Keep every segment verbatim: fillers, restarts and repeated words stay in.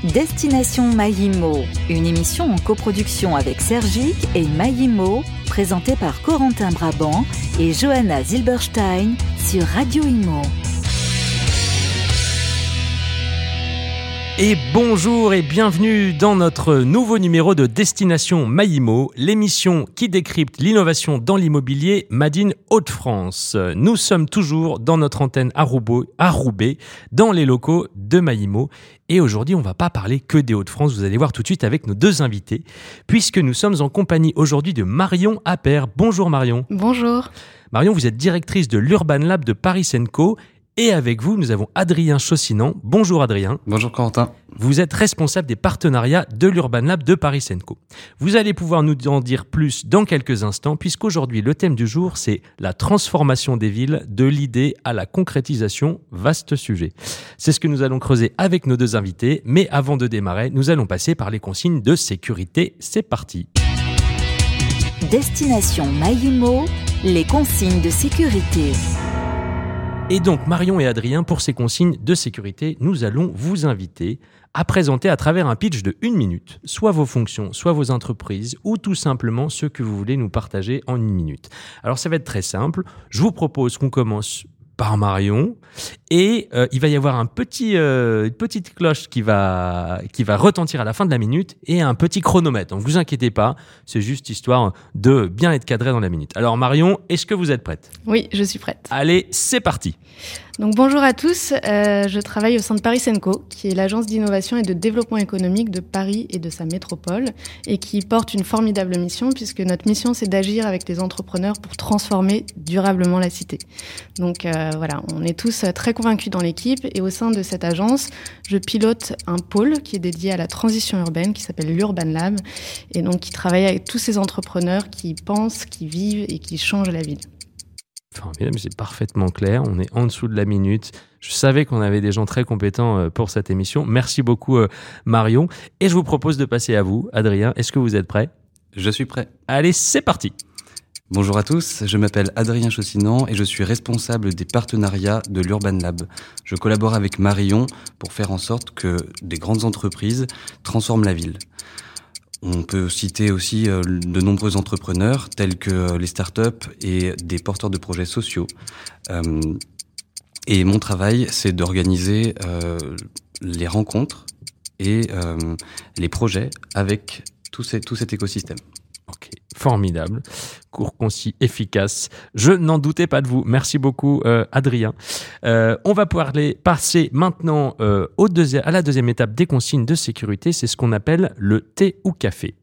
Destination Maïmo, une émission en coproduction avec Sergic et Maïmo, présentée par Corentin Brabant et Johanna Zilberstein sur Radio Imo. Et bonjour et bienvenue dans notre nouveau numéro de Destination Maïmo, l'émission qui décrypte l'innovation dans l'immobilier Made in Hauts-de-France. Nous sommes toujours dans notre antenne à Roubaix, à Roubaix, dans les locaux de Maïmo. Et aujourd'hui, on ne va pas parler que des Hauts-de-France, vous allez voir tout de suite avec nos deux invités, puisque nous sommes en compagnie aujourd'hui de Marion Appert. Bonjour Marion. Bonjour. Marion, vous êtes directrice de l'Urban Lab de Paris Senco. Et avec vous, nous avons Adrien Chaussinan. Bonjour Adrien. Bonjour Corentin. Vous êtes responsable des partenariats de l'Urban Lab de Paris Senco. Vous allez pouvoir nous en dire plus dans quelques instants, puisqu'aujourd'hui, le thème du jour, c'est la transformation des villes, de l'idée à la concrétisation. Vaste sujet. C'est ce que nous allons creuser avec nos deux invités. Mais avant de démarrer, nous allons passer par les consignes de sécurité. C'est parti. Destination Maïmo, les consignes de sécurité. Et donc, Marion et Adrien, pour ces consignes de sécurité, nous allons vous inviter à présenter à travers un pitch de une minute, soit vos fonctions, soit vos entreprises, ou tout simplement ce que vous voulez nous partager en une minute. Alors, ça va être très simple. Je vous propose qu'on commence par Marion, et euh, il va y avoir un petit, euh, une petite cloche qui va, qui va retentir à la fin de la minute, et un petit chronomètre. Donc, vous inquiétez pas, c'est juste histoire de bien être cadré dans la minute. Alors Marion, est-ce que vous êtes prête ? Oui, je suis prête. Allez, c'est parti. Donc bonjour à tous, euh, je travaille au sein de Paris Senco, qui est l'agence d'innovation et de développement économique de Paris et de sa métropole, et qui porte une formidable mission, puisque notre mission c'est d'agir avec les entrepreneurs pour transformer durablement la cité. Donc euh, voilà, on est tous très convaincus dans l'équipe, et au sein de cette agence, je pilote un pôle qui est dédié à la transition urbaine, qui s'appelle l'Urban Lab, et donc qui travaille avec tous ces entrepreneurs qui pensent, qui vivent et qui changent la ville. Formidable, c'est parfaitement clair. On est en dessous de la minute. Je savais qu'on avait des gens très compétents pour cette émission. Merci beaucoup, Marion. Et je vous propose de passer à vous, Adrien. Est-ce que vous êtes prêt ? Je suis prêt. Allez, c'est parti. Bonjour à tous, je m'appelle Adrien Chaussinan et je suis responsable des partenariats de l'Urban Lab. Je collabore avec Marion pour faire en sorte que des grandes entreprises transforment la ville. On peut citer aussi de nombreux entrepreneurs tels que les startups et des porteurs de projets sociaux. Euh, et mon travail, c'est d'organiser euh, les rencontres et euh, les projets avec tout, ces, tout cet écosystème. Ok, formidable, court, concis, efficace. Je n'en doutais pas de vous. Merci beaucoup, euh, Adrien. Euh, on va pouvoir les passer maintenant euh, au deuxi- à la deuxième étape des consignes de sécurité. C'est ce qu'on appelle le thé ou café.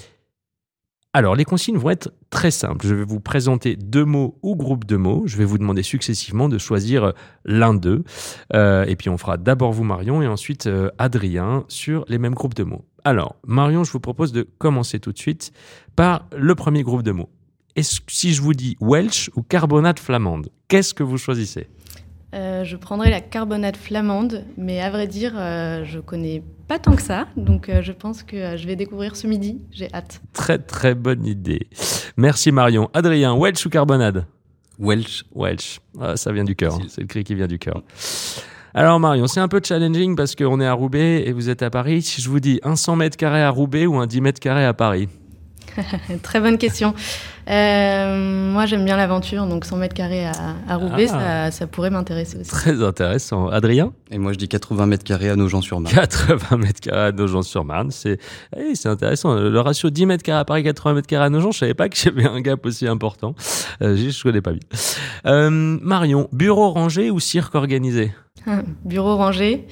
Alors, les consignes vont être très simples. Je vais vous présenter deux mots ou groupes de mots. Je vais vous demander successivement de choisir l'un d'eux. Euh, et puis, on fera d'abord vous, Marion, et ensuite euh, Adrien sur les mêmes groupes de mots. Alors, Marion, je vous propose de commencer tout de suite par le premier groupe de mots. Est-ce, si je vous dis Welsh ou carbonate flamande, qu'est-ce que vous choisissez ? euh, Je prendrai la carbonate flamande, mais à vrai dire, euh, je connais pas tant que ça, donc euh, je pense que euh, je vais découvrir ce midi, j'ai hâte. Très très bonne idée. Merci Marion. Adrien, Welsh ou carbonade ? Welsh. Welsh, ah, ça vient du cœur, hein. C'est le cri qui vient du cœur. Alors Marion, c'est un peu challenging parce qu'on est à Roubaix et vous êtes à Paris. Si je vous dis un cent mètres carrés à Roubaix ou un dix mètres carrés à Paris ? Très bonne question. Euh, moi, j'aime bien l'aventure, donc cent mètres carrés à, à Roubaix, Ah. ça, ça pourrait m'intéresser aussi. Très intéressant. Adrien ? Et moi, je dis quatre-vingts mètres carrés à Nogent-sur-Marne. quatre-vingts mètres carrés à Nogent-sur-Marne. C'est, eh, c'est intéressant. Le ratio dix mètres carrés à Paris, quatre-vingts mètres carrés à Nogent, je savais pas que j'avais un gap aussi important. Euh, je connais pas bien. Euh, Marion, bureau rangé ou cirque organisé ? Bureau rangé.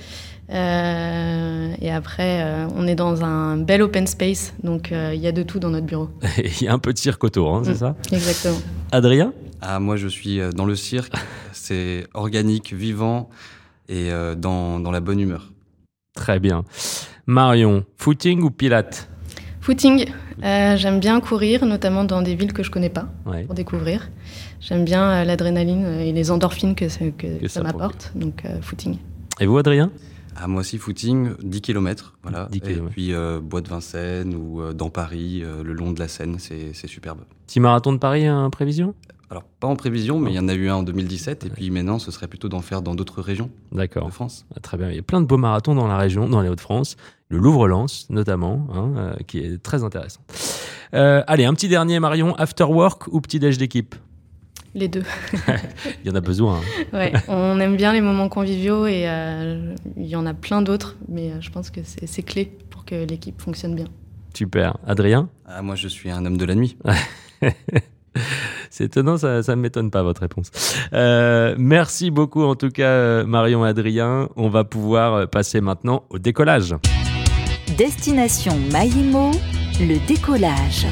Euh, et après, euh, on est dans un bel open space, donc il euh, y a de tout dans notre bureau. Il y a un peu de cirque autour, hein, c'est mmh, ça ? Exactement. Adrien ? Ah, moi, je suis dans le cirque. C'est organique, vivant et euh, dans, dans la bonne humeur. Très bien. Marion, footing ou pilates ? Footing. Euh, j'aime bien courir, notamment dans des villes que je connais pas, ouais. Pour découvrir. J'aime bien euh, l'adrénaline et les endorphines que, que, que ça, ça m'apporte, donc euh, footing. Et vous, Adrien ? Ah, moi aussi, footing, dix kilomètres, voilà. dix kilomètres. Et puis, euh, Bois de Vincennes ou euh, dans Paris, euh, le long de la Seine, c'est, c'est superbe. Petit marathon de Paris, en prévision ? Alors, pas en prévision, mais il y en a eu un en deux mille dix-sept, et Ouais. puis maintenant, ce serait plutôt d'en faire dans d'autres régions D'accord. de France. Ah, très bien. Il y a plein de beaux marathons dans la région, dans les Hauts-de-France. Le Louvre-Lens, notamment, hein, euh, qui est très intéressant. Euh, allez, un petit dernier, Marion. After work ou petit-déj d'équipe? Les deux. Il y en a besoin. Hein. Ouais, on aime bien les moments conviviaux et euh, il y en a plein d'autres, mais euh, je pense que c'est, c'est clé pour que l'équipe fonctionne bien. Super. Adrien? Ah, moi, je suis un homme de la nuit. C'est étonnant, ça ne m'étonne pas votre réponse. Euh, merci beaucoup en tout cas Marion et Adrien. On va pouvoir passer maintenant au décollage. Destination Maïmo, le décollage.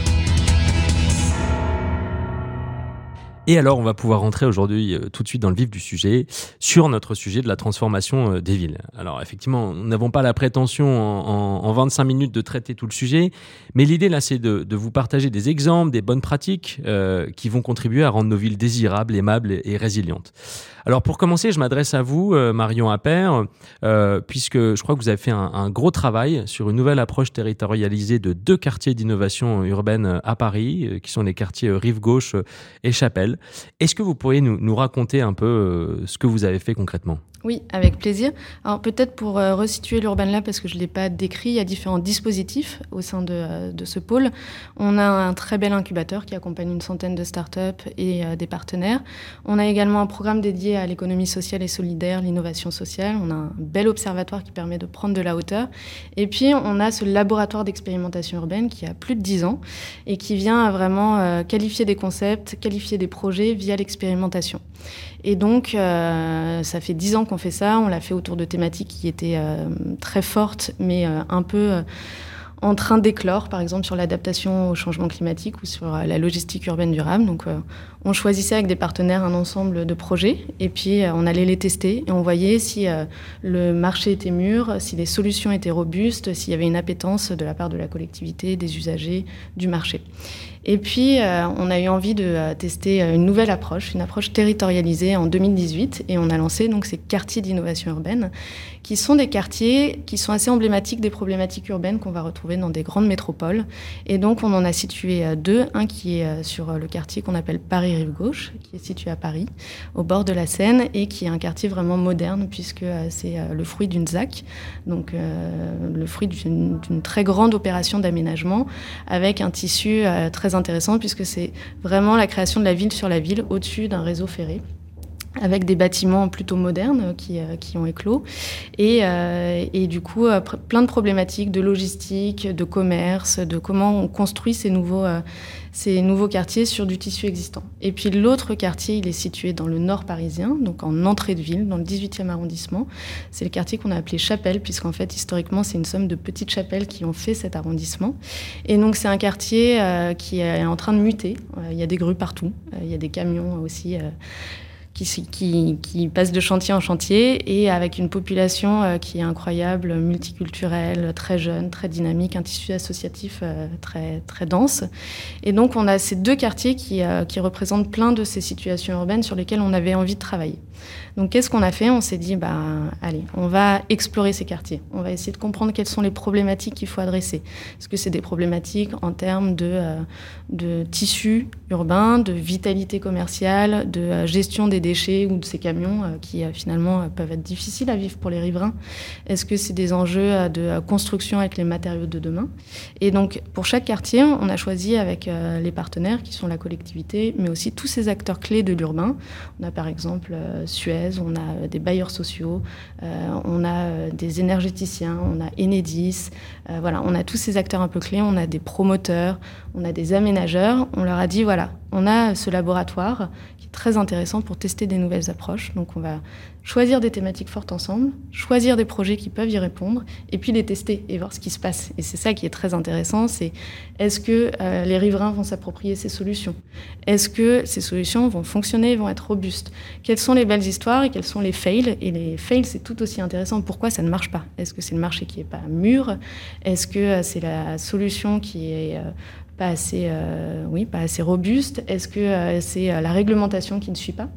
Et alors, on va pouvoir rentrer aujourd'hui euh, tout de suite dans le vif du sujet, sur notre sujet de la transformation euh, des villes. Alors, effectivement, nous n'avons pas la prétention en, en, en vingt-cinq minutes de traiter tout le sujet, mais l'idée là, c'est de, de vous partager des exemples, des bonnes pratiques euh, qui vont contribuer à rendre nos villes désirables, aimables et, et résilientes. Alors, pour commencer, je m'adresse à vous, euh, Marion Appert, euh, puisque je crois que vous avez fait un, un gros travail sur une nouvelle approche territorialisée de deux quartiers d'innovation urbaine à Paris, euh, qui sont les quartiers euh, Rive-Gauche euh, et Chapelle. Est-ce que vous pourriez nous, nous raconter un peu euh, ce que vous avez fait concrètement ? Oui, avec plaisir. Alors peut-être pour euh, resituer l'Urban Lab, parce que je ne l'ai pas décrit, il y a différents dispositifs au sein de, euh, de ce pôle. On a un très bel incubateur qui accompagne une centaine de startups et euh, des partenaires. On a également un programme dédié à l'économie sociale et solidaire, l'innovation sociale. On a un bel observatoire qui permet de prendre de la hauteur. Et puis on a ce laboratoire d'expérimentation urbaine qui a plus de dix ans et qui vient vraiment euh, qualifier des concepts, qualifier des projets via l'expérimentation. Et donc, euh, ça fait dix ans qu'on fait ça. On l'a fait autour de thématiques qui étaient euh, très fortes, mais euh, un peu euh, en train d'éclore, par exemple sur l'adaptation au changement climatique ou sur euh, la logistique urbaine durable. Donc, euh, on choisissait avec des partenaires un ensemble de projets et puis euh, on allait les tester et on voyait si euh, le marché était mûr, si les solutions étaient robustes, s'il y avait une appétence de la part de la collectivité, des usagers, du marché. Et puis, euh, on a eu envie de euh, tester une nouvelle approche, une approche territorialisée en deux mille dix-huit. Et on a lancé donc ces quartiers d'innovation urbaine, qui sont des quartiers qui sont assez emblématiques des problématiques urbaines qu'on va retrouver dans des grandes métropoles. Et donc, on en a situé euh, deux. Un qui est euh, sur le quartier qu'on appelle Paris-Rive-Gauche, qui est situé à Paris, au bord de la Seine, et qui est un quartier vraiment moderne, puisque euh, c'est euh, le fruit d'une Z A C, donc euh, le fruit d'une, d'une très grande opération d'aménagement, avec un tissu euh, très intéressant puisque c'est vraiment la création de la ville sur la ville au-dessus d'un réseau ferré avec des bâtiments plutôt modernes qui, euh, qui ont éclos et, euh, et du coup euh, pr- plein de problématiques de logistique, de commerce, de comment on construit ces nouveaux, euh, ces nouveaux quartiers sur du tissu existant. Et puis l'autre quartier, il est situé dans le nord parisien, donc en entrée de ville, dans le dix-huitième arrondissement. C'est le quartier qu'on a appelé Chapelle, puisqu'en fait, historiquement, c'est une somme de petites chapelles qui ont fait cet arrondissement. Et donc, c'est un quartier euh, qui est en train de muter. Euh, il y a des grues partout. Euh, il y a des camions aussi euh, qui, qui, qui passent de chantier en chantier et avec une population euh, qui est incroyable, multiculturelle, très jeune, très dynamique, un tissu associatif euh, très, très dense. Et donc, on a ces deux quartiers qui, euh, qui représentent plein de ces situations urbaines sur lesquelles on avait envie de travailler. Donc, qu'est-ce qu'on a fait ? On s'est dit, bah, allez, on va explorer ces quartiers. On va essayer de comprendre quelles sont les problématiques qu'il faut adresser. Est-ce que c'est des problématiques en termes de, euh, de tissu urbain, de vitalité commerciale, de euh, gestion des déchets ou de ces camions euh, qui, euh, finalement, euh, peuvent être difficiles à vivre pour les riverains ? Est-ce que c'est des enjeux euh, de euh, construction avec les matériaux de demain ? Et donc, pour chaque quartier, on a choisi avec euh, les partenaires qui sont la collectivité, mais aussi tous ces acteurs clés de l'urbain. On a par exemple euh, Suez, on a des bailleurs sociaux, euh, on a des énergéticiens, on a Enedis, euh, voilà, on a tous ces acteurs un peu clés, on a des promoteurs, on a des aménageurs. On leur a dit, voilà, on a ce laboratoire qui est très intéressant pour tester des nouvelles approches. Donc, on va choisir des thématiques fortes ensemble, choisir des projets qui peuvent y répondre, et puis les tester et voir ce qui se passe. Et c'est ça qui est très intéressant, c'est est-ce que euh, les riverains vont s'approprier ces solutions ? Est-ce que ces solutions vont fonctionner, vont être robustes ? Quelles sont les belles histoires et quels sont les fails ? Et les fails, c'est tout aussi intéressant. Pourquoi ça ne marche pas ? Est-ce que c'est le marché qui n'est pas mûr ? Est-ce que euh, c'est la solution qui est... Euh, pas assez, euh, oui, pas assez robuste ? Est-ce que euh, c'est euh, la réglementation qui ne suit pas ?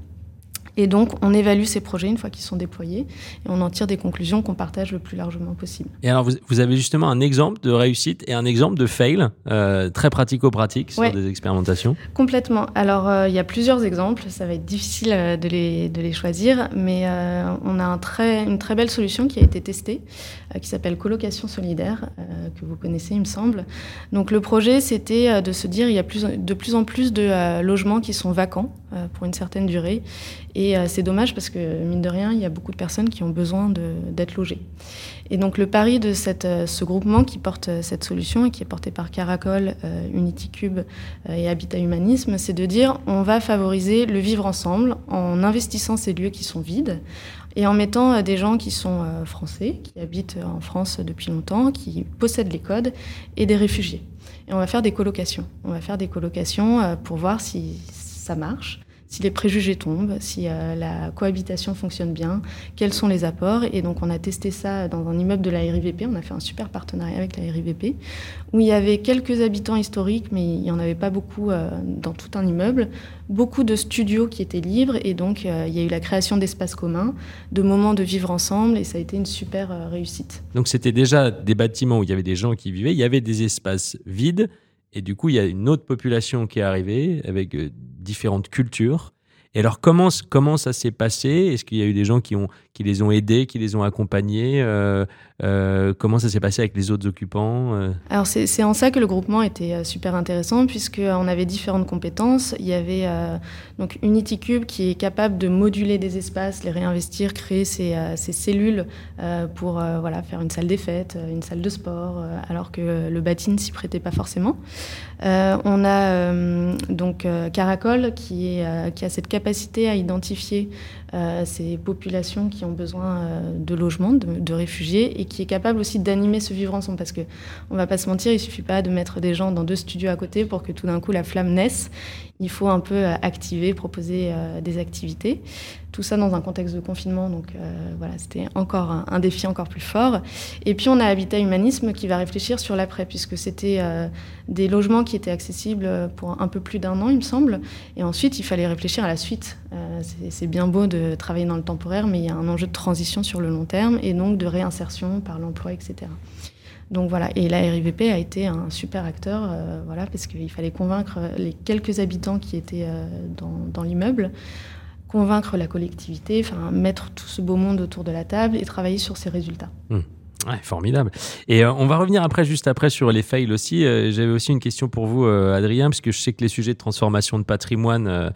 Et donc, on évalue ces projets une fois qu'ils sont déployés et on en tire des conclusions qu'on partage le plus largement possible. Et alors, vous, vous avez justement un exemple de réussite et un exemple de fail, euh, très pratico-pratique sur ouais. des expérimentations. Complètement. Alors, euh, il y a plusieurs exemples. Ça va être difficile euh, de, les, de les choisir, mais euh, on a un très, une très belle solution qui a été testée, euh, qui s'appelle Colocation solidaire, euh, que vous connaissez, il me semble. Donc, le projet, c'était euh, de se dire il y a plus, de plus en plus de euh, logements qui sont vacants euh, pour une certaine durée. Et euh, c'est dommage parce que, mine de rien, il y a beaucoup de personnes qui ont besoin de, d'être logées. Et donc, le pari de cette, euh, ce groupement qui porte euh, cette solution et qui est porté par Caracol, euh, UnityCube euh, et Habitat Humanisme, c'est de dire on va favoriser le vivre ensemble en investissant ces lieux qui sont vides et en mettant euh, des gens qui sont euh, français, qui habitent en France depuis longtemps, qui possèdent les codes, et des réfugiés. Et on va faire des colocations. On va faire des colocations euh, pour voir si ça marche, si les préjugés tombent, si euh, la cohabitation fonctionne bien, quels sont les apports. Et donc, on a testé ça dans un immeuble de la R I V P. On a fait un super partenariat avec la R I V P, où il y avait quelques habitants historiques, mais il n'y en avait pas beaucoup euh, dans tout un immeuble. Beaucoup de studios qui étaient libres. Et donc, euh, il y a eu la création d'espaces communs, de moments de vivre ensemble. Et ça a été une super euh, réussite. Donc, c'était déjà des bâtiments où il y avait des gens qui vivaient. Il y avait des espaces vides. Et du coup, il y a une autre population qui est arrivée avec euh, différentes cultures. Et alors, comment, comment ça s'est passé ? Est-ce qu'il y a eu des gens qui, ont, qui les ont aidés, qui les ont accompagnés ? euh, euh, Comment ça s'est passé avec les autres occupants ? euh Alors, c'est, c'est en ça que le groupement était super intéressant, puisqu'on avait différentes compétences. Il y avait euh, donc UnityCube qui est capable de moduler des espaces, les réinvestir, créer ces, euh, ces cellules euh, pour euh, voilà, faire une salle des fêtes, une salle de sport, euh, alors que le bâti ne s'y prêtait pas forcément. Euh, on a euh, donc euh, Caracol qui, est, euh, qui a cette capacité à identifier euh, ces populations qui ont besoin euh, de logements, de, de réfugiés, et qui est capable aussi d'animer ce vivre ensemble. Parce qu'on ne va pas se mentir, il ne suffit pas de mettre des gens dans deux studios à côté pour que tout d'un coup la flamme naisse. Il faut un peu activer, proposer euh, des activités. Tout ça dans un contexte de confinement, donc euh, voilà, c'était encore un, un défi encore plus fort. Et puis on a Habitat Humanisme qui va réfléchir sur l'après, puisque c'était euh, des logements qui étaient accessibles pour un peu plus d'un an, il me semble. Et ensuite, il fallait réfléchir à la suite. Euh, c'est, c'est bien beau de travailler dans le temporaire, mais il y a un enjeu de transition sur le long terme et donc de réinsertion par l'emploi, et cetera. Donc voilà, et la R I V P a été un super acteur, euh, voilà, parce qu'il fallait convaincre les quelques habitants qui étaient euh, dans, dans l'immeuble, convaincre la collectivité, enfin mettre tout ce beau monde autour de la table et travailler sur ces résultats. Mmh. Ouais, formidable. Et euh, on va revenir après, juste après, sur les fails aussi. Euh, j'avais aussi une question pour vous, euh, Adrien, puisque je sais que les sujets de transformation de patrimoine euh,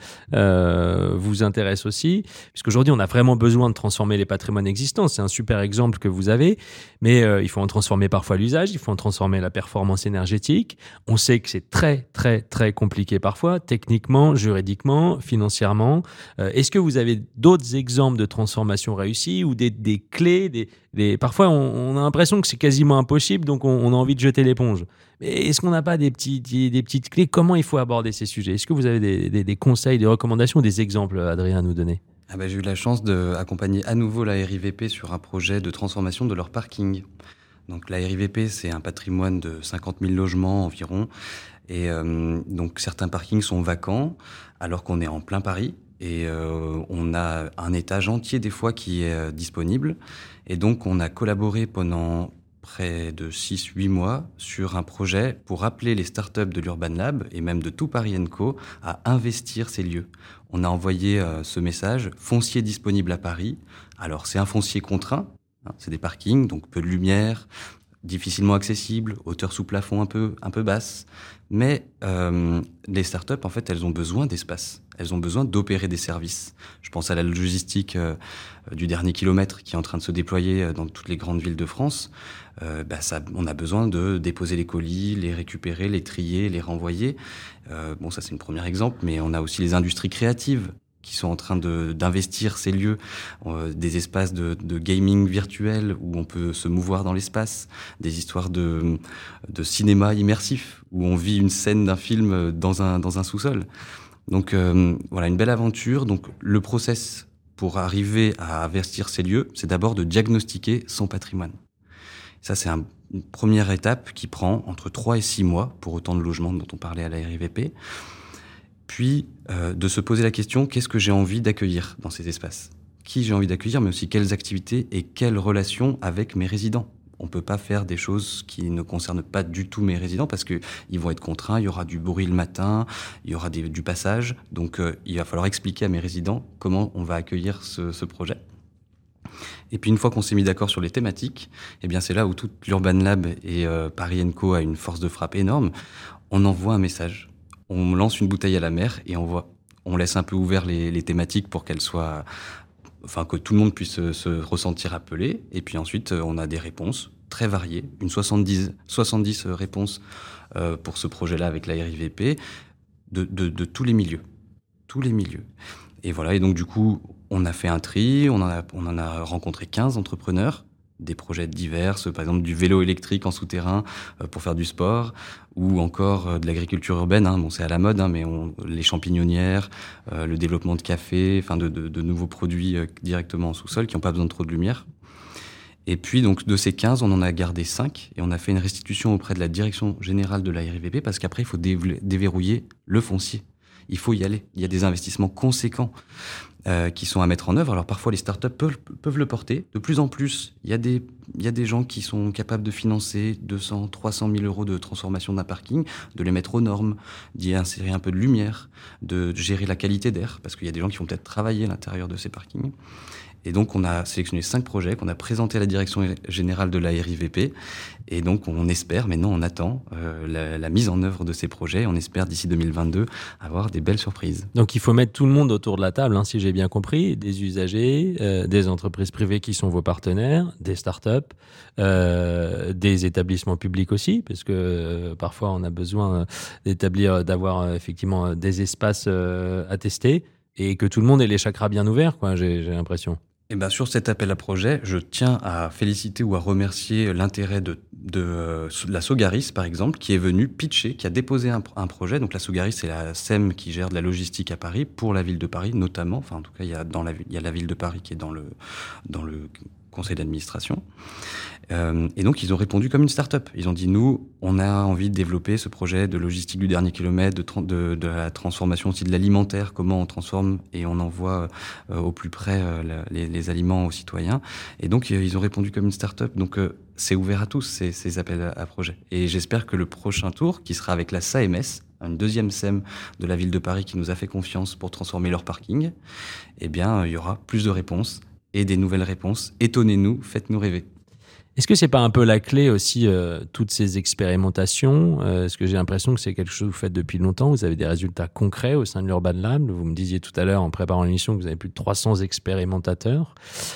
euh, vous intéressent aussi, puisqu'aujourd'hui, on a vraiment besoin de transformer les patrimoines existants. C'est un super exemple que vous avez, mais euh, il faut en transformer parfois l'usage, il faut en transformer la performance énergétique. On sait que c'est très, très, très compliqué parfois, techniquement, juridiquement, financièrement. Euh, est-ce que vous avez d'autres exemples de transformation réussie ou des, des clés, des, des... Parfois, on, on a l'impression que c'est quasiment impossible, donc on, on a envie de jeter l'éponge. Mais est-ce qu'on n'a pas des, petits, des, des petites clés ? Comment il faut aborder ces sujets ? Est-ce que vous avez des, des, des conseils, des recommandations, des exemples, Adrien, à nous donner ? Ah bah, j'ai eu la chance d'accompagner à nouveau la R I V P sur un projet de transformation de leur parking. Donc la R I V P, c'est un patrimoine de cinquante mille logements environ. Et euh, donc certains parkings sont vacants alors qu'on est en plein Paris. Et euh, on a un étage entier des fois qui est euh, disponible. Et donc on a collaboré pendant près de six huit mois sur un projet pour appeler les startups de l'Urban Lab et même de tout Paris and Co à investir ces lieux. On a envoyé euh, ce message, foncier disponible à Paris. Alors c'est un foncier contraint, hein, c'est des parkings, donc peu de lumière, difficilement accessible, hauteur sous plafond un peu, un peu basse. Mais euh, les startups, en fait, elles ont besoin d'espace. Elles ont besoin d'opérer des services. Je pense à la logistique euh, du dernier kilomètre qui est en train de se déployer dans toutes les grandes villes de France. Euh, bah ça, on a besoin de déposer les colis, les récupérer, les trier, les renvoyer. Euh, bon, ça c'est un premier exemple, mais on a aussi les industries créatives qui sont en train de, d'investir ces lieux, euh, des espaces de, de gaming virtuel où on peut se mouvoir dans l'espace, des histoires de, de cinéma immersif où on vit une scène d'un film dans un, dans un sous-sol. Donc euh, voilà, une belle aventure. Donc le process pour arriver à investir ces lieux, c'est d'abord de diagnostiquer son patrimoine. Ça, c'est un, une première étape qui prend entre trois et six mois pour autant de logements dont on parlait à la R I V P. Puis, euh, de se poser la question, qu'est-ce que j'ai envie d'accueillir dans ces espaces ? Qui j'ai envie d'accueillir, mais aussi quelles activités et quelles relations avec mes résidents ? On ne peut pas faire des choses qui ne concernent pas du tout mes résidents parce qu'ils vont être contraints, il y aura du bruit le matin, il y aura des, du passage. Donc euh, il va falloir expliquer à mes résidents comment on va accueillir ce, ce projet. Et puis une fois qu'on s'est mis d'accord sur les thématiques, eh bien c'est là où toute l'Urban Lab et euh, Paris and Co a une force de frappe énorme. On envoie un message, on lance une bouteille à la mer et on, voit, on laisse un peu ouvert les, les thématiques pour qu'elles soient... Enfin, que tout le monde puisse se ressentir appelé. Et puis ensuite, on a des réponses très variées, une soixante-dix, soixante-dix réponses euh, pour ce projet-là avec la R I V P, de, de, de tous les milieux. Tous les milieux. Et voilà, et donc du coup, on a fait un tri, on en a, on en a rencontré quinze entrepreneurs, des projets divers, par exemple du vélo électrique en souterrain euh, pour faire du sport, ou encore euh, de l'agriculture urbaine, hein, bon c'est à la mode, hein, mais on, les champignonnières, euh, le développement de café, enfin de, de, de nouveaux produits euh, directement en sous-sol qui n'ont pas besoin de trop de lumière. Et puis donc de ces quinze, on en a gardé cinq et on a fait une restitution auprès de la direction générale de la R I V P parce qu'après il faut dév- déverrouiller le foncier. Il faut y aller. Il y a des investissements conséquents euh, qui sont à mettre en œuvre. Alors parfois, les startups peuvent, peuvent le porter. De plus en plus, il y a des, il y a des gens qui sont capables de financer deux cents, trois cent mille euros de transformation d'un parking, de les mettre aux normes, d'y insérer un peu de lumière, de gérer la qualité d'air, parce qu'il y a des gens qui vont peut-être travailler à l'intérieur de ces parkings. Et donc, on a sélectionné cinq projets qu'on a présentés à la direction générale de la R I V P. Et donc, on espère, maintenant on attend euh, la, la mise en œuvre de ces projets. On espère d'ici deux mille vingt-deux avoir des belles surprises. Donc, il faut mettre tout le monde autour de la table, hein, si j'ai bien compris, des usagers, euh, des entreprises privées qui sont vos partenaires, des startups, euh, des établissements publics aussi, parce que euh, parfois on a besoin d'établir, d'avoir euh, effectivement des espaces euh, à tester et que tout le monde ait les chakras bien ouverts, quoi, j'ai, j'ai l'impression. Et bien sur cet appel à projet, je tiens à féliciter ou à remercier l'intérêt de, de, euh, de la Sogaris, par exemple, qui est venue pitcher, qui a déposé un, un projet. Donc la Sogaris, c'est la S E M qui gère de la logistique à Paris, pour la ville de Paris notamment. Enfin, en tout cas, il y a, dans la, il y a la ville de Paris qui est dans le, dans le conseil d'administration. Euh, et donc, ils ont répondu comme une start-up. Ils ont dit, nous, on a envie de développer ce projet de logistique du dernier kilomètre, de, tra- de, de la transformation aussi de l'alimentaire, comment on transforme et on envoie euh, au plus près euh, la, les, les aliments aux citoyens. Et donc, euh, ils ont répondu comme une start-up. Donc, euh, c'est ouvert à tous, ces, ces appels à, à projets. Et j'espère que le prochain tour, qui sera avec la S A M S, une deuxième S E M de la ville de Paris qui nous a fait confiance pour transformer leur parking, eh bien, il y aura plus de réponses et des nouvelles réponses. Étonnez-nous, faites-nous rêver. Est-ce que c'est pas un peu la clé aussi, euh, toutes ces expérimentations euh, Est-ce que j'ai l'impression que c'est quelque chose que vous faites depuis longtemps, vous avez des résultats concrets au sein de l'Urban Lab. Vous me disiez tout à l'heure en préparant l'émission que vous avez plus de trois cents expérimentateurs.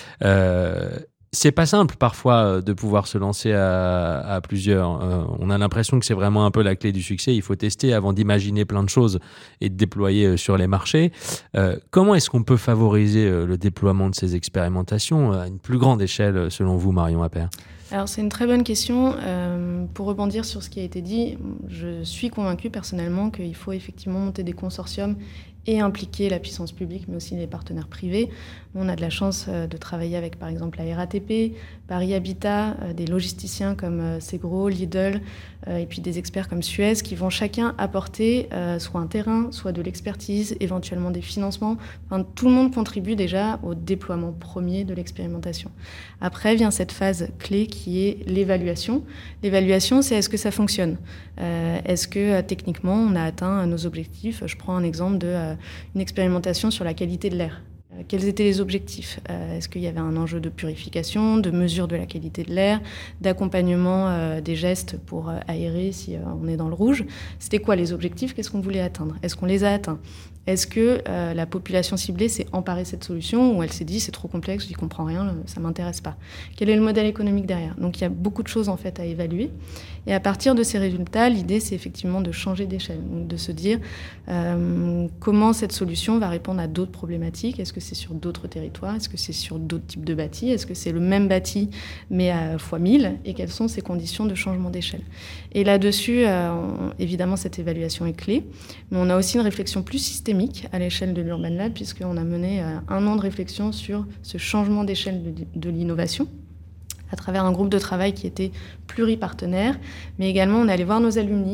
Euh, c'est pas simple parfois de pouvoir se lancer à, à plusieurs. Euh, on a l'impression que c'est vraiment un peu la clé du succès. Il faut tester avant d'imaginer plein de choses et de déployer sur les marchés. Euh, comment est-ce qu'on peut favoriser le déploiement de ces expérimentations à une plus grande échelle, selon vous, Marion Appert ? Alors c'est une très bonne question. Euh, pour rebondir sur ce qui a été dit, je suis convaincue personnellement qu'il faut effectivement monter des consortiums et impliquer la puissance publique, mais aussi les partenaires privés. On a de la chance de travailler avec, par exemple, la R A T P, Paris Habitat, des logisticiens comme Segro, Lidl, et puis des experts comme Suez, qui vont chacun apporter soit un terrain, soit de l'expertise, éventuellement des financements. Enfin, tout le monde contribue déjà au déploiement premier de l'expérimentation. Après vient cette phase clé qui est l'évaluation. L'évaluation, c'est est-ce que ça fonctionne ? euh, Est-ce que techniquement, on a atteint nos objectifs ? Je prends un exemple de euh, une expérimentation sur la qualité de l'air. Euh, quels étaient les objectifs ? euh, Est-ce qu'il y avait un enjeu de purification, de mesure de la qualité de l'air, d'accompagnement euh, des gestes pour euh, aérer si euh, on est dans le rouge ? C'était quoi les objectifs ? Qu'est-ce qu'on voulait atteindre ? Est-ce qu'on les a atteints ? Est-ce que euh, la population ciblée s'est emparée de cette solution ou elle s'est dit c'est trop complexe, j'y comprends rien, ça m'intéresse pas ? Quel est le modèle économique derrière ? Donc il y a beaucoup de choses en fait à évaluer. Et à partir de ces résultats, l'idée c'est effectivement de changer d'échelle, donc de se dire euh, comment cette solution va répondre à d'autres problématiques. Est-ce que c'est sur d'autres territoires ? Est-ce que c'est sur d'autres types de bâtis ? Est-ce que c'est le même bâti mais à fois mille ? Et quelles sont ces conditions de changement d'échelle ? Et là-dessus, euh, on, évidemment cette évaluation est clé, mais on a aussi une réflexion plus systémique à l'échelle de l'Urban Lab, puisqu'on a mené un an de réflexion sur ce changement d'échelle de, de l'innovation, à travers un groupe de travail qui était pluripartenaire, mais également on est allé voir nos alumni,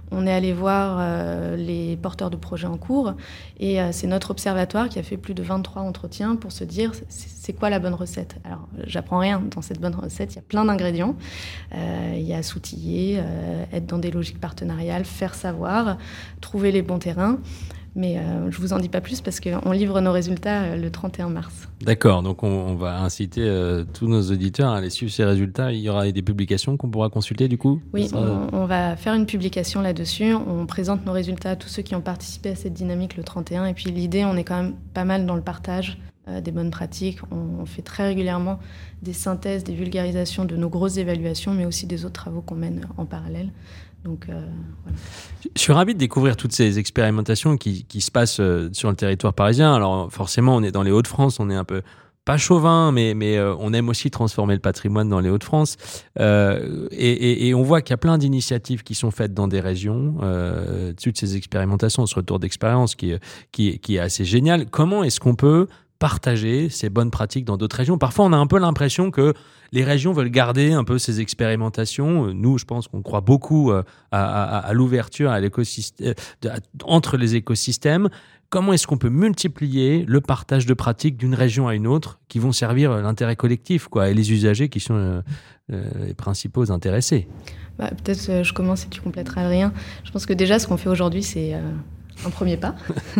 on est allé voir euh, les porteurs de projets en cours et euh, c'est notre observatoire qui a fait plus de vingt-trois entretiens pour se dire c'est, c'est quoi la bonne recette. Alors, j'apprends rien dans cette bonne recette, il y a plein d'ingrédients. Euh, il y a s'outiller, euh, être dans des logiques partenariales, faire savoir, trouver les bons terrains. Mais euh, je ne vous en dis pas plus parce qu'on livre nos résultats euh, le trente et un mars. D'accord, donc on, on va inciter euh, tous nos auditeurs à aller suivre ces résultats. Il y aura des publications qu'on pourra consulter du coup ? Oui, Ça... on, on va faire une publication là-dessus. On présente nos résultats à tous ceux qui ont participé à cette dynamique le trente et un. Et puis l'idée, on est quand même pas mal dans le partage euh, des bonnes pratiques. On, on fait très régulièrement des synthèses, des vulgarisations de nos grosses évaluations, mais aussi des autres travaux qu'on mène en parallèle. Donc, euh, voilà. Je suis ravi de découvrir toutes ces expérimentations qui, qui se passent euh, sur le territoire parisien. Alors forcément, on est dans les Hauts-de-France, on est un peu pas chauvin, mais, mais euh, on aime aussi transformer le patrimoine dans les Hauts-de-France. Euh, et, et, et on voit qu'il y a plein d'initiatives qui sont faites dans des régions, euh, dessus de ces expérimentations, ce retour d'expérience qui, qui, qui est assez génial. Comment est-ce qu'on peut partager ces bonnes pratiques dans d'autres régions? Parfois, on a un peu l'impression que les régions veulent garder un peu ces expérimentations. Nous, je pense qu'on croit beaucoup à, à, à l'ouverture à l'écosystème, entre les écosystèmes. Comment est-ce qu'on peut multiplier le partage de pratiques d'une région à une autre qui vont servir l'intérêt collectif, quoi, et les usagers qui sont euh, euh, les principaux intéressés? Bah, peut-être euh, je commence et tu compléteras, Adrien. Je pense que déjà, ce qu'on fait aujourd'hui, c'est... Euh... un premier pas.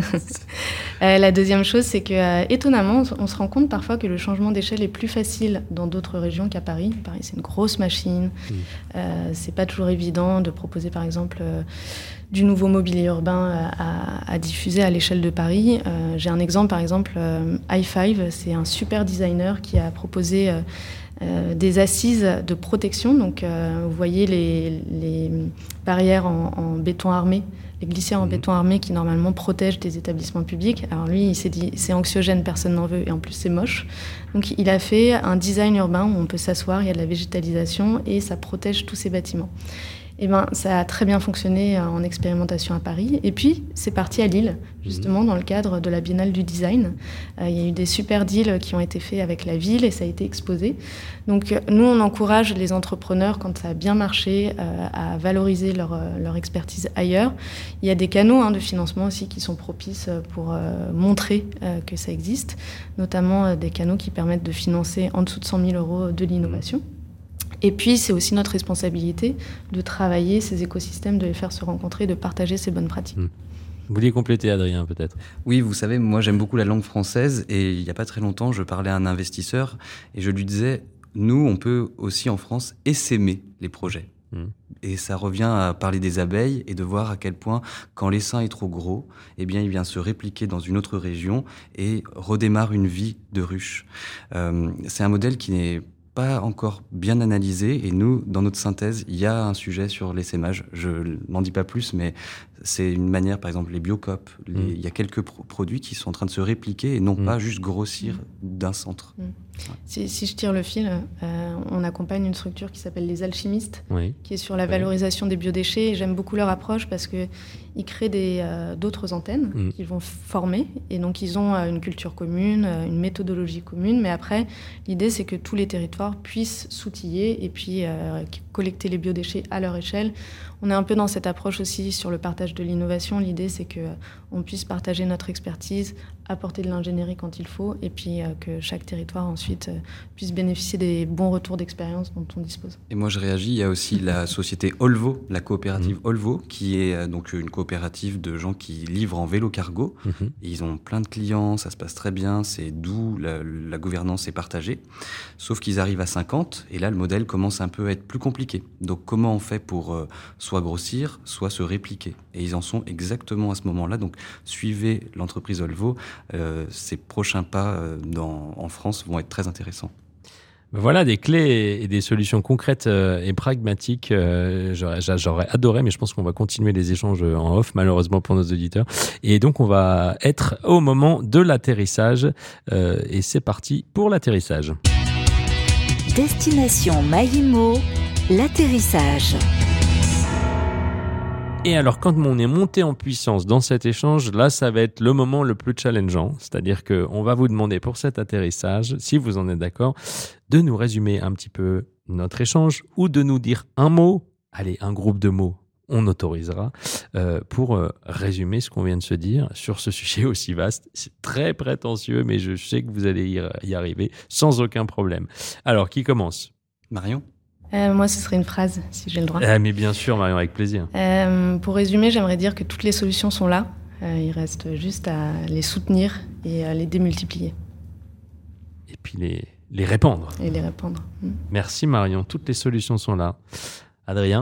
euh, la deuxième chose, c'est que euh, étonnamment, on se rend compte parfois que le changement d'échelle est plus facile dans d'autres régions qu'à Paris. Paris, c'est une grosse machine. Mmh. Euh, c'est pas toujours évident de proposer, par exemple, euh, du nouveau mobilier urbain à, à diffuser à l'échelle de Paris. Euh, j'ai un exemple, par exemple, euh, i five, c'est un super designer qui a proposé euh, euh, des assises de protection. Donc, euh, vous voyez les, les barrières en, en béton armé, les glissières en mmh. béton armé qui normalement protègent des établissements publics. Alors lui, il s'est dit, c'est anxiogène, personne n'en veut, et en plus c'est moche. Donc il a fait un design urbain où on peut s'asseoir, il y a de la végétalisation et ça protège tous ces bâtiments. Et ben, ça a très bien fonctionné en expérimentation à Paris. Et puis, c'est parti à Lille, justement, dans le cadre de la Biennale du Design. Euh, il y a eu des super deals qui ont été faits avec la ville et ça a été exposé. Donc, nous, on encourage les entrepreneurs, quand ça a bien marché, euh, à valoriser leur, leur expertise ailleurs. Il y a des canaux hein, de financement aussi qui sont propices pour euh, montrer euh, que ça existe, notamment euh, des canaux qui permettent de financer en dessous de cent mille euros de l'innovation. Et puis, c'est aussi notre responsabilité de travailler ces écosystèmes, de les faire se rencontrer, de partager ces bonnes pratiques. Mmh. Vous vouliez compléter, Adrien, peut-être? Oui, vous savez, moi, j'aime beaucoup la langue française. Et il n'y a pas très longtemps, je parlais à un investisseur et je lui disais, nous, on peut aussi en France essaimer les projets. Mmh. Et ça revient à parler des abeilles et de voir à quel point, quand l'essaim est trop gros, eh bien, il vient se répliquer dans une autre région et redémarre une vie de ruche. Euh, c'est un modèle qui n'est pas encore bien analysé et nous, dans notre synthèse, il y a un sujet sur l'essaimage. Je n'en dis pas plus, mais c'est une manière, par exemple, les Biocop, les, mmh. il y a quelques pro- produits qui sont en train de se répliquer et non mmh. pas juste grossir mmh. d'un centre. Mmh. Ouais. Si, si je tire le fil, euh, on accompagne une structure qui s'appelle les Alchimistes, oui. qui est sur la valorisation oui. des biodéchets. Et j'aime beaucoup leur approche parce qu'ils créent des, euh, d'autres antennes mmh. qu'ils vont former. Et donc, ils ont euh, une culture commune, euh, une méthodologie commune. Mais après, l'idée, c'est que tous les territoires puissent s'outiller et puis euh, collecter les biodéchets à leur échelle. On est un peu dans cette approche aussi sur le partage de l'innovation. L'idée, c'est qu'on puisse partager notre expertise, apporter de l'ingénierie quand il faut, et puis euh, que chaque territoire ensuite euh, puisse bénéficier des bons retours d'expérience dont on dispose. Et moi, je réagis. Il y a aussi la société Olvo, la coopérative mmh. Olvo, qui est euh, donc une coopérative de gens qui livrent en vélo cargo. Mmh. Et ils ont plein de clients, ça se passe très bien, c'est doux, la, la gouvernance est partagée. Sauf qu'ils arrivent à cinquante, et là, le modèle commence un peu à être plus compliqué. Donc, comment on fait pour euh, soit grossir, soit se répliquer? Et ils en sont exactement à ce moment-là. Donc, suivez l'entreprise Olvo. Euh, ces prochains pas euh, dans, en France vont être très intéressants. Voilà des clés et des solutions concrètes et pragmatiques. Euh, j'aurais, j'aurais adoré, mais je pense qu'on va continuer les échanges en off, malheureusement pour nos auditeurs. Et donc, on va être au moment de l'atterrissage. Euh, et c'est parti pour l'atterrissage. Destination Mahimo, l'atterrissage. Et alors, quand on est monté en puissance dans cet échange, là, ça va être le moment le plus challengeant. C'est-à-dire qu'on va vous demander pour cet atterrissage, si vous en êtes d'accord, de nous résumer un petit peu notre échange ou de nous dire un mot, allez, un groupe de mots. on autorisera euh, pour euh, résumer ce qu'on vient de se dire sur ce sujet aussi vaste. C'est très prétentieux, mais je sais que vous allez y, y arriver sans aucun problème. Alors, qui commence ? Marion ? euh, Moi, ce serait une phrase, si j'ai le droit. Ah, mais bien sûr, Marion, avec plaisir. Euh, pour résumer, j'aimerais dire que toutes les solutions sont là. Euh, il reste juste à les soutenir et à les démultiplier. Et puis les, les répandre. Et les répandre. Mmh. Merci Marion, toutes les solutions sont là. Adrien ?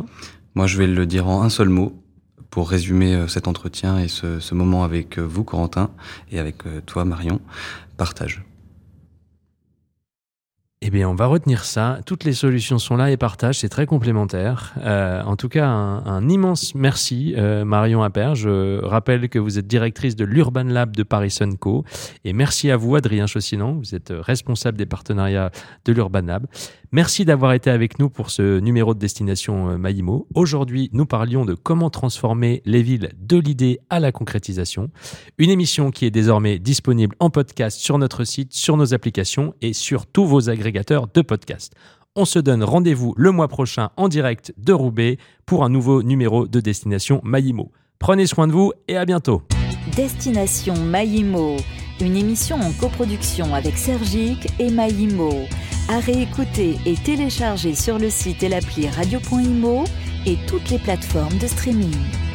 Moi, je vais le dire en un seul mot pour résumer cet entretien et ce, ce moment avec vous, Corentin, et avec toi, Marion. Partage. Eh bien, on va retenir ça. Toutes les solutions sont là et partagent, c'est très complémentaire. Euh, en tout cas, un, un immense merci, euh, Marion Appert. Je rappelle que vous êtes directrice de l'Urban Lab de Paris Sunco. Et merci à vous, Adrien Chaussinan. Vous êtes responsable des partenariats de l'Urban Lab. Merci d'avoir été avec nous pour ce numéro de Destination Maïmo. Aujourd'hui, nous parlions de comment transformer les villes de l'idée à la concrétisation. Une émission qui est désormais disponible en podcast sur notre site, sur nos applications et sur tous vos agrégateurs de podcasts. On se donne rendez-vous le mois prochain en direct de Roubaix pour un nouveau numéro de Destination Maïmo. Prenez soin de vous et à bientôt. Destination Maïmo, une émission en coproduction avec Sergic et Maïmo. À réécouter et télécharger sur le site et l'appli radio point imo et toutes les plateformes de streaming.